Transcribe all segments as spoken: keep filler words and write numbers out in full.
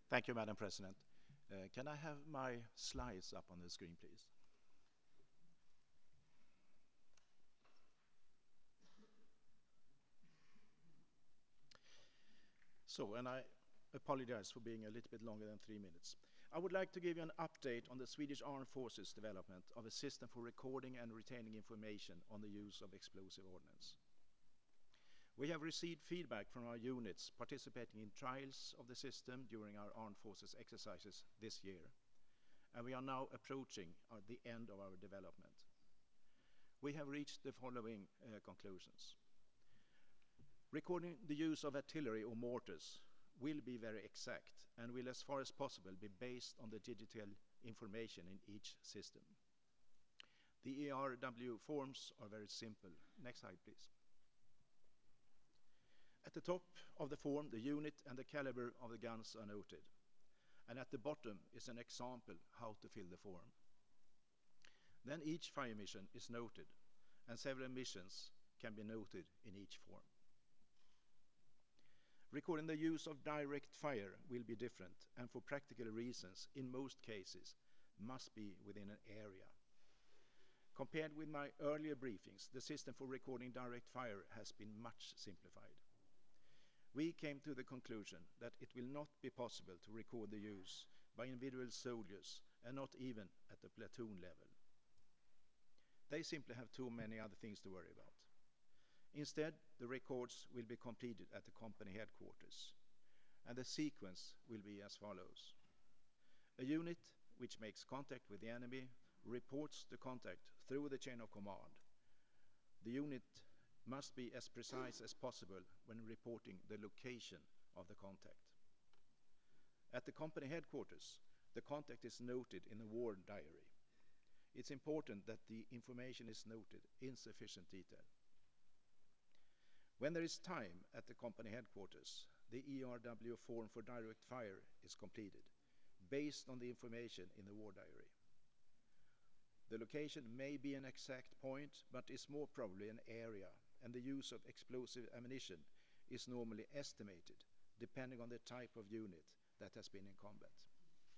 Thank you, Madam President. Uh, can I have my slides up on the screen, please? So, and I apologize for being a little bit longer than three minutes. I would like to give you an update on the Swedish Armed Forces development of a system for recording and retaining information on the use of explosive ordnance. We have received feedback from our units participating in trials of the system during our Armed Forces exercises this year, and we are now approaching uh, the end of our development. We have reached the following uh, conclusions. Recording the use of artillery or mortars will be very exact and will, as far as possible, be based on the digital information in each system. The E R W forms are very simple. Next slide, please. At the top of the form, the unit and the caliber of the guns are noted. And at the bottom is an example how to fill the form. Then each fire mission is noted, and several missions can be noted in each form. Recording the use of direct fire will be different, and for practical reasons, in most cases, must be within an area. Compared with my earlier briefings, the system for recording direct fire has been much simplified. We came to the conclusion that it will not be possible to record the use by individual soldiers, and not even at the platoon level. They simply have too many other things to worry about. Instead, the records will be completed at the company headquarters, and the sequence will be as follows. A unit which makes contact with the enemy reports the contact through the chain of command. The unit must be as precise as possible when reporting the location of the contact. At the company headquarters, the contact is noted in a war diary. It's important that the information is noted in sufficient detail. When there is time at the company headquarters, the E R W form for direct fire is completed, based on the information in the war diary. The location may be an exact point, but is more probably an area, and the use of explosive ammunition is normally estimated, depending on the type of unit that has been in combat.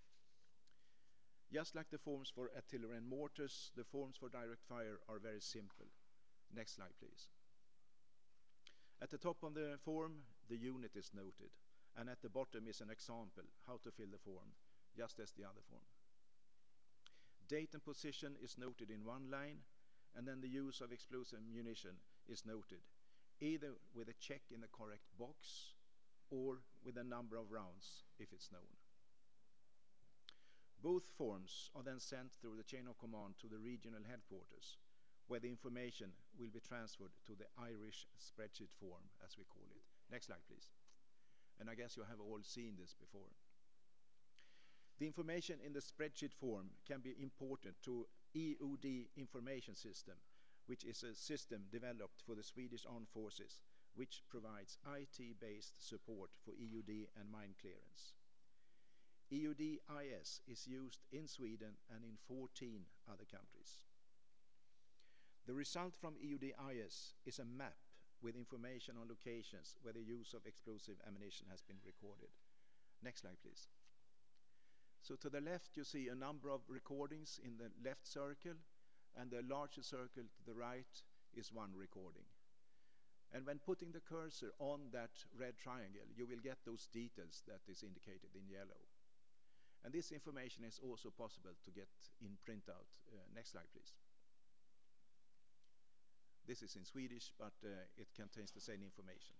Just like the forms for artillery and mortars, the forms for direct fire are very simple. Next slide, please. At the top of the form, the unit is noted, and at the bottom is an example how to fill the form, just as the other form. Date and position is noted in one line, and then the use of explosive ammunition is noted, either with a check in the correct box or with a number of rounds if it's known. Both forms are then sent through the chain of command to the regional headquarters, where the information will be transferred to the Irish spreadsheet form, as we call it. Next slide, please. And I guess you have all seen this before. The information in the spreadsheet form can be imported to E U D information system, which is a system developed for the Swedish Armed Forces, which provides I T-based support for E U D and mine clearance. E U D I S is used in Sweden and in fourteen other countries. The result from E U D I S is a map with information on locations where the use of explosive ammunition has been recorded. Next slide, please. So to the left, you see a number of recordings in the left circle, and the larger circle to the right is one recording. And when putting the cursor on that red triangle, you will get those details that is indicated in yellow. And this information is also possible to get in printout. Uh, next slide, please. This is in Swedish, but uh, it contains the same information.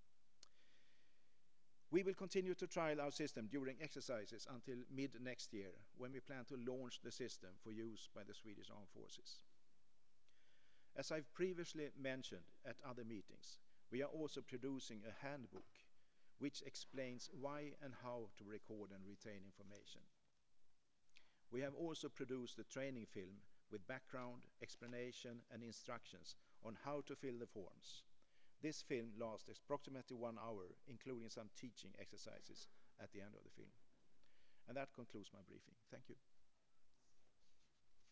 We will continue to trial our system during exercises until mid next year, when we plan to launch the system for use by the Swedish Armed Forces. As I've previously mentioned at other meetings, we are also producing a handbook which explains why and how to record and retain information. We have also produced a training film with background, explanation and instructions on how to fill the forms. This film lasts approximately one hour, including some teaching exercises at the end of the film. And that concludes my briefing. Thank you.